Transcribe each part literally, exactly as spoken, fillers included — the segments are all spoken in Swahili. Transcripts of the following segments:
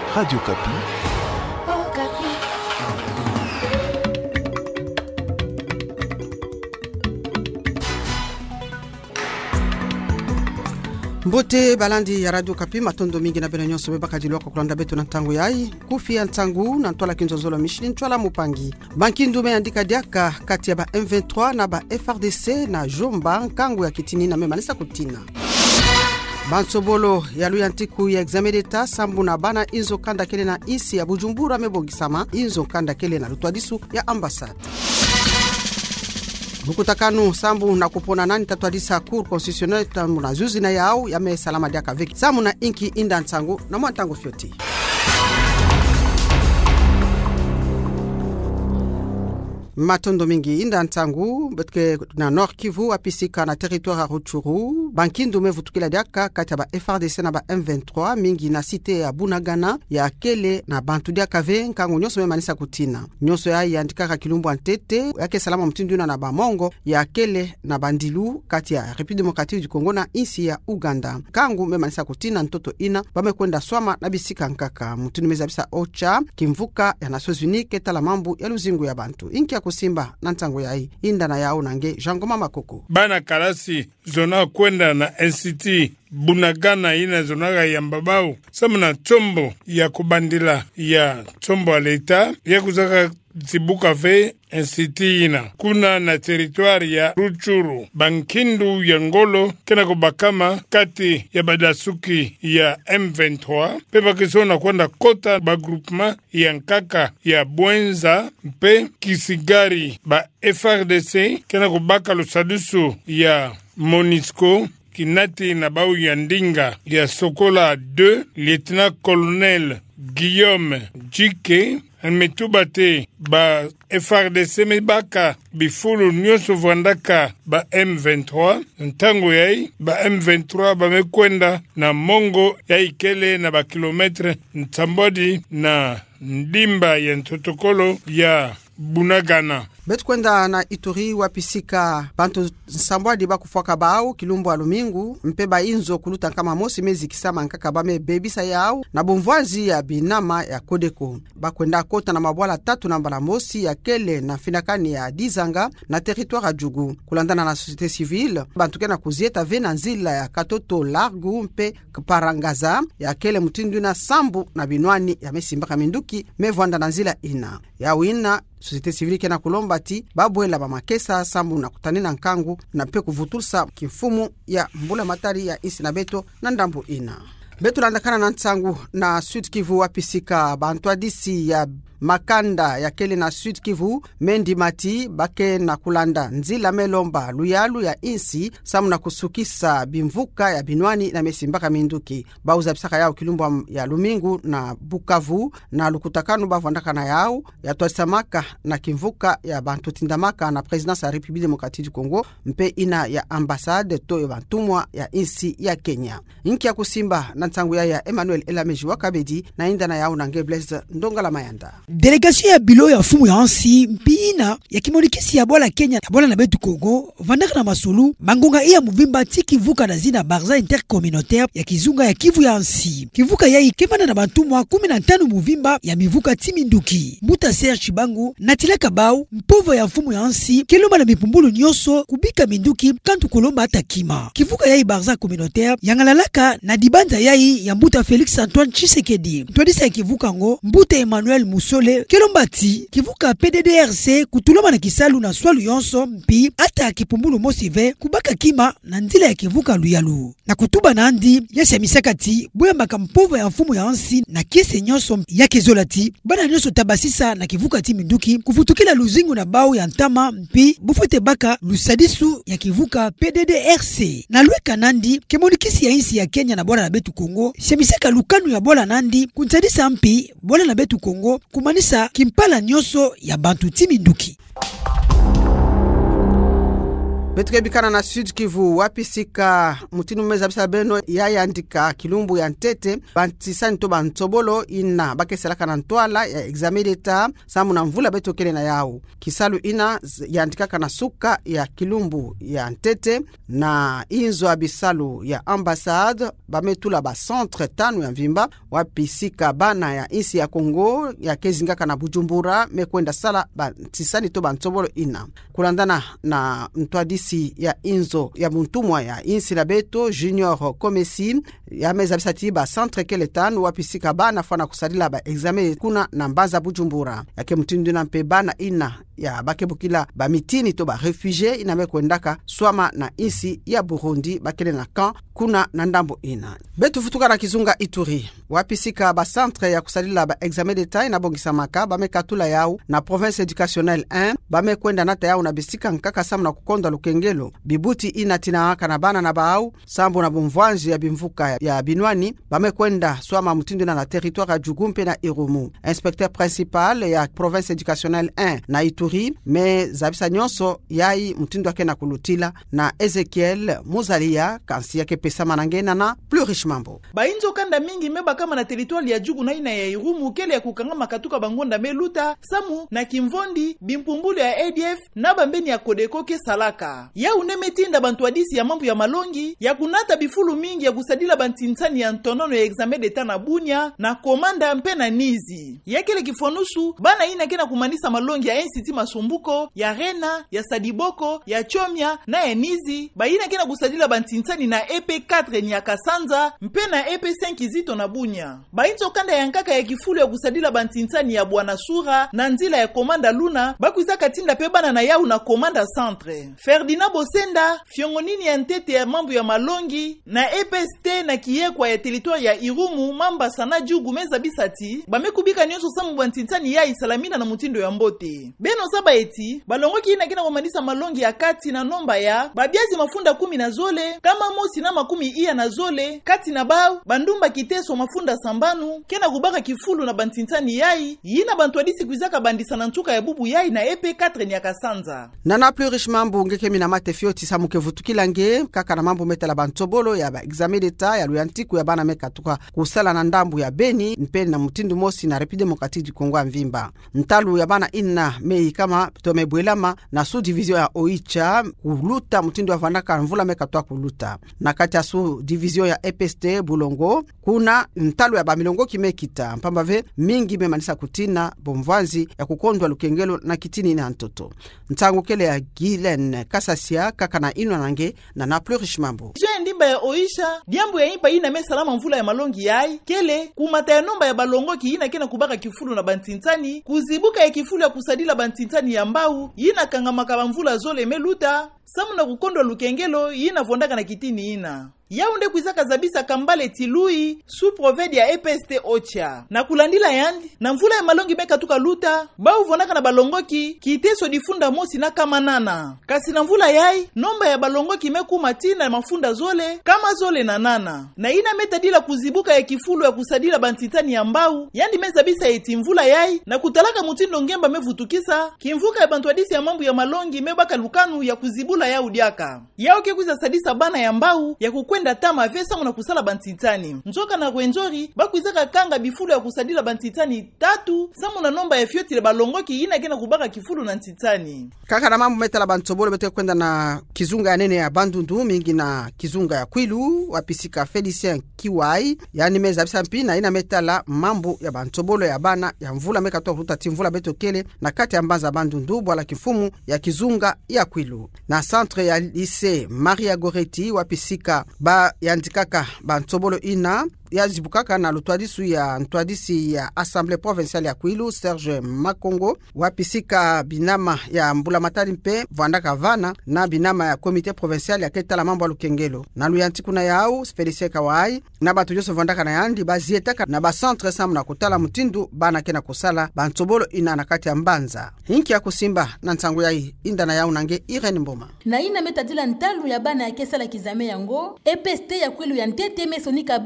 Radio Kapi. Oh, Kapi. Mbote balandi ya Radio Kapi matondo mingi na bena nyonso beba kadilwa kwa kulanda beto na ntangu yai kufi ya ntangu na ntwala kinzonzolo mishini ntwala mupangi banki ndume andika diaka kati ya ba M vingt-trois na ba F R D C na Jomba nkangu ya kitini na memanisa kutina Bansobolo ya luyantiku ya examen d'etat sambu na bana inzo kanda kele na isi ya Bujumbura mebogisama inzo kanda kele na lutwadisu ya ambassade Mukutakanu sambu na kupona nani tatuadisa Cour constitutionnelle tamu na zuzi na yao ya me salama diaka veki samu na inki inda ntangu na mwantangu fioti Matondo mingi inda ntangu betke na Nord Kivu apisika na territoire ya Rutshuru bankindu mevutukila diaka kati ya ba F R D C na ba M vingt-trois mingi na site ya Bunagana ya Kele na bantu diaka ve nkangu nyoso memanisa kutina nyoso ya yandikaka kilumbu antete yake salama mtinduna na ba Mongo ya Kele na Bandilu kati ya République démocratique du Congo na insi ya Uganda kangu memanisa kutina ntoto ina bamekwenda swama na bisika nkaka mtundu mezabisa ocha kimvuka ya Nations Unies ketala mambu ya luzingu ya bantu inki ya kusimba na ntango yai inda na yao nange Jangoma Makoko bana kalasi zona kwenda na N C T Bunagana ina zonaga ya mbabau samuna chombo ya kubandila ya chombo wa leta ya kuzaka zibuka ve N C T ina kuna na territoire ya Rutshuru bankindu ya ngolo kena kubakama kati ya badasuki ya M vingt-trois pepa kisona kwenda kota ba groupement ya nkaka ya Bwenza mpe kisigari ba F R D C kena kubaka lusadusu ya Monisco kinati na bau ya ndinga ya Sokola deux lieutenant-colonel Guillaume Jike anmetubate ba F R D C mebaka bifulu nyoso vandaka ba M vingt-trois ntango yai ba M vingt-trois bamekwenda na Mongo ya ikele na ba kilometre ntambodi na ndimba ya ntotokolo ya Bunagana betu kwenda na Ituri wapisika bantu nsambwadi bakufwaka bao kilumbu alumingu mpeba inzo kuluta kama mosi mezi kisama nkaka bame bebisa yao na bomvwazi ya binama ya Kodeko bakwenda kota na mabwala tatu na mbala mosi ya Kele na finakani ya Dizanga na territoire Jugu kulandana na société civile bantu kena kuzieta vena nzila ya Katoto Largu mpe Parangaza ya Kele mutindu na sambu na binwani ya mesimbaka minduki mevwanda na nzila ina ya wina société civile kena kulombati babwela ba makesa sambu na kutanina nkangu na pe kuvutulsa kifumu ya mbula matari ya isi na beto na ndambu ina betu landakana na ntangu na Sud Kivu wapisika bantu adisi ya Makanda ya Kele na Sud Kivu mendi mati bake na kulanda nzila melomba luyalu ya insi samu na kusukisa bimvuka ya binwani na mesimbaka minduki bauza bisaka yao kilumbu ya Lumingu na Bukavu na lukutakanu bavandaka na yao ya Twasamaka na kimvuka ya bantu tindamaka na présidence ya République démocratique du Congo mpe ina ya ambassade to ya bantumwa ya insi ya Kenya inki ya kusimba na ntangu ya ya Emmanuel Elameji wakabedi na inda na yao na Ngebles Ndongala Mayanda Delegation ya bilo ya fumu ya ansi mpina ya kimonikisi ya bola Kenya na bola na betu Kongo vandaka na masulu mangonga iya muvimba ti kivuka na zina barza intercommunautaire ya kizunga ya Kivu ya ansi kivuka ya ikemana na bantumwa kumi na tano muvimba ya mivuka timinduki Mbuta Serge Chibangu na Tilaka Bau mpovo ya fumu ya ansi kelomba na mipumbulu nyoso kubika minduki kantu kolomba atakima kivuka ya barza communautaire yangalalaka na dibanza ya ya Mbuta Felix Antoine Tshisekedi ntwadisa ya kivuka ngo Mbuta Emmanuel Muso Kelombati kivuka P D D R C kutuloma na kisalu na swalu yonso mpi ata kipumbulu mosive kubaka kima na nzila ya kivuka luyalu na kutuba na andi yese misakati boya makampovo ya mfumu ya ansi na kiese nyonso ya kezolati bana nyonso tabasisa na kivuka timinduki kufutukila luzingu na bau ya ntama mpi bufute baka lusadisu ya kivuka P D D R C na lweka nandi kemonikisi ya insi ya Kenya na bola na betu Kongo semisaka lukanu ya bola nandi kunsadisa mpi bola na betu Kongo kumanisa kimpala nyoso ya bantu timinduki Betukebikana na Sud Kivu wapisika mutinu meza bisa beno ya yandika kilumbu ya ntete bantisani to bantobolo ina bakeselaka na ntwala ya examen d'etat samu na mvula betokele na yao kisalu ina yandika na suka ya kilumbu ya ntete na inzo abisalu ya ambassade bametula ba centre tanu ya mvimba wapisika bana ya insi ya Kongo ya kezingaka na Bujumbura mekwenda sala bantisani to bantobolo ina kulandana na mtwadisi ya inzo ya muntumwa ya insi la beto junior komesi ya mezabisati ba centre keletan wapisika bana fana kusalila ba examen kuna na mbaza Bujumbura yake mtindu na mpebana ina ya bakebukila ba mitini to ba refugie ina mekwendaka swama na insi ya Burundi bakele na kan kuna na ndambo ina betu futuka na Kizunga Ituri wapisika ba centre ya kusalila ba examen d'etat ina bongisa maka ba mekatula yao na province educationnelle un ba mekwenda nata yao na bisika nkaka samu na kukonda lukengelo bibuti ina tina haka na bana na baau sambo na bumvwanji ya bimvuka ya binwani ba mekwenda swama mtindu na na territoire ya Jugumpe na Irumu. Inspecteur principal ya province educationnelle un na Ituri me zabisa nyonso yai mtindu ake na kulutila na Ezekiel Muzalia kansi yake pesa manangena na plus riche mambo bainzo kanda mingi meba kama na territoire ya Jugu na ina ya Irumu kele ya kukanga makatuka bangonda meluta samu na Kimvondi bimpumbulu ya A D F na bambeni ya Kodeko ke salaka ya unemetinda bantu hadisi ya mambo ya malongi ya kunata bifulu mingi ya kusadila bantinsani ya ntonono ya examen d'etat na Bunya na komanda mpe na Nizi ya kele kifonusu bana ina kena kumanisa malongi ya N C T Masumbuko ya Rena ya Sadiboko ya Chomya na ya Nizi ba ina kena kusadila bantinsani na E P quatre ni ya Kasanza mpe na E P cinq Zito na Bunya ba inzo kanda ya nkaka ya kifulu ya kusadila bantinsani ya Bwana Sura na nzila ya komanda Luna bakuiza katinda pe bana na yau na komanda centre Ferdinand Bosenda fiongonini ya ntete ya mambo ya malongi na E P S T na kiyekwa ya territoire ya Irumu mamba sana Jugu meza bisati bamekubika nyonso samu bantintani ya Isalamina na mutindo ya mbote beno saba eti balongo kina kina kumanisa malongi ya kati na nomba ya babiazi mafunda kumi na zole kama mosi na makumi iya na zole kati na bau bandumba kiteso mafunda sambanu kena kubaka kifulu na bantintani yai yina bantu hadisi kuizaka bandisa na ntuka ya bubu yai na E P quatre ni ya Kasanza na na plus riche mambo ngeke mina mate fioti samuke vutukilange kaka na mambo metala bantobolo ya ba examen d'etat ya luyantiku ya bana mekatuka kusala na ndambu ya Beni mpeni na mutindu mosi na République démocratique du Congo mvimba ntalu ya bana ina mei kama tome bwelama na sous division ya Oicha kuluta mutindu ya vanaka mvula mekatoa kuluta na kati ya sous division ya E P S T Bulongo kuna ntalu ya bamilongo kimekita mpambave mingi memanisa kutina bomvazi ya kukondwa lukengelo na kitini na ntoto ntangu kele ya Gilen Kasasia kaka na ino nange na na plus riche mambo je ndimba ya Oisha diambu ya ipa ina mesalama mvula ya malongi yai kele kumata ya nomba ya balongo ki ina kena kubaka kifulu na bantintani kuzibuka ya kifulu ya kusadila bantintani ya mbau ina kangamaka mvula zole meluta samu na kukondo lukengelo ina vondaka na kitini ina yaunde kuizaka zabisa kambale tilui sous provede ya E P S T Ocha na kulandila yandi na mvula ya malongi meka tuka luta bau vonaka na balongoki kiteso difunda mosi na kama nana kasi na mvula yai nomba ya balongoki meku matina ya mafunda zole kama zole na nana na ina meta dila kuzibuka ya kifulu ya kusadila bantitani ya mbau yandi mezabisa eti mvula yai na kutalaka mutindo ngemba mevutukisa kimvuka ya bantu hadisi ya mambo ya malongi mebaka lukanu ya kuzibula ya udiaka yao kekuiza sadisa bana ya mbau ya kukwe kwenda tama vesa muna kusala bantitani njoka na Rwenzori bakuizaka kanga bifulu ya kusadila bantitani tatu samu na nomba ya fioti le balongoki ina kena kubaka kifulu na ntitani kaka na mambo metala bantobolo bete kwenda na Kizunga ya nene ya Bandundu mingi na Kizunga ya Kwilu wapisika Felicien Kiwai yani meza bisa mpina ina metala mambo ya bantobolo ya bana ya mvula meka toa kuta timvula beto kele na kati ya mbanza Bandundu bwala kifumu ya Kizunga ya Kwilu na centre ya lycée Maria Goretti wapisika ba yandikaka bantobolo ina ya zibukaka na lutwadisu ya ntwadisi ya Assemblée provinciale ya Kwilu Serge Makongo wapisika binama ya Mbula Matari mpe vandaka vana na binama ya Comité provincial ya Ketala mambo ya Lukengelo na luyantiku na yao Felicien Kawai na batu joso vandaka na yandi bazietaka na ba centre samu na kutala mutindu bana kena kusala bantobolo ina na kati ya mbanza hinki ya kusimba na ntangu ya inda na yao nange Irene Mboma na ina metadila ntalu ya bana ya kesala kizame yango E P S T ya Kwilu ya ntete mesonika bana mafunda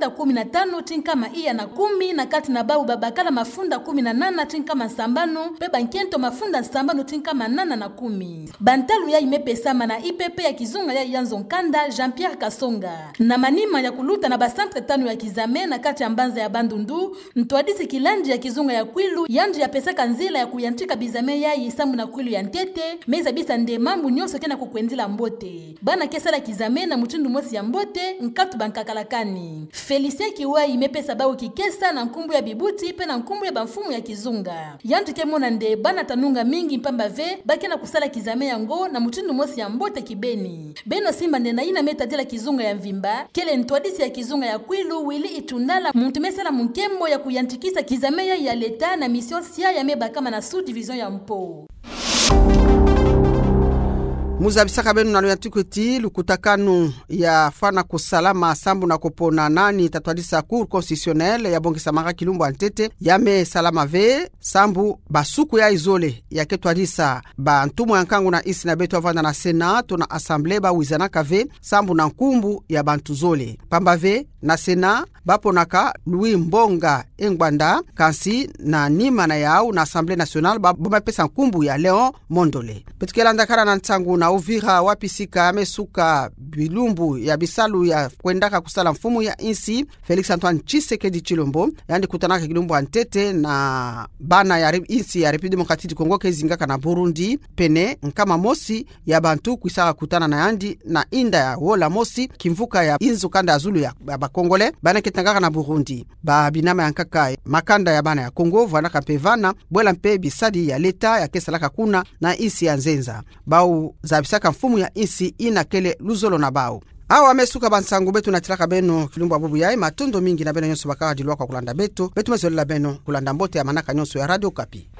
mafunda kumi na tano tinkama iya na kumi na kati na bau babakala mafunda kumi na nana tinkama sambano pe bankento mafunda sambano tinkama nana na kumi. Bantalu ya imepesama na I P P ya Kizunga ya Yanzo Nkanda Jean-Pierre Kasonga. Na manima ya kuluta na basantre tano ya Kizame na kati ya Mbanza ya Bandundu, Ntwadisi Kilanji ya Kizunga ya Kwilu, Yanji ya pesaka nzila ya kuyantika Bizame ya Isambu na Kwilu ya Ntete, meza bisa nde mambu nyoso kena kukwendila Mbote. Bana kesala Kizame na mutundu mosi ya Mbote, nkatu bankakalakani. Felicien Kiwa imepesa bao kikesa na nkumbu ya Bibuti pe na nkumbu ya banfumu ya Kizunga. Yanji kemona nde bana tanunga mingi mpamba ve, bakena kusala Kizame yango na mutundu mosi ya Mbote Kibeni. Beno Simba nde na ina metadila Kizunga ya Mvimba, kele Ntwadisi ya Kizunga ya Kwilu wili itundala muntumesala munkembo ya kuyantikisa Kizame ya ya leta na mission sia ya meba kama na sous division ya Mpo. Muzabisaka benu nalo ya tukuti lukutakanu ya fana kusalama sambu na kopona nani tatwadisa cour constitutionnelle ya bongi samara Kilumbu Antete yame salama ve sambu basuku ya izole ya ketwadisa ba ntumu yankangu na isi na betu avanda na senato na assemble ba wizana kave sambu na nkumbu ya bantu zole pamba ve na sena baponaka Louis Mbonga Engbanda kansi na nima na yao na assemble nationale boma pesa nkumbu ya Leon Mondole petukela ndakara na ntangu na Uvira wapisika amesuka bilumbu ya bisalu ya kwendaka kusala mfumu ya insi Felix Antoine Tshisekedi Tshilombo yandi kutanaka Kilumbu Antete na bana ya insi ya République démocratique du Congo kezingaka na Burundi pene nkama mosi ya bantu kuisaka kutana na yandi na inda ya wola mosi kimvuka ya inzu kanda azulu ya bakongole bana ketangaka na Burundi ba binama yankaka makanda ya bana ya Kongo vanaka pevana bwela mpe bisadi ya leta ya kesalaka kuna na insi ya Nzenza bau zabisaka mfumu ya insi inakele luzolo na bao. Awa amesuka bansangu betu na tiraka beno Kilumbu abubu yae matondo mingi na beno nyonso bakaka dilwa kwa kulanda betu betu mezolela beno kulanda mbote ya manaka nyonso ya Radio Kapi.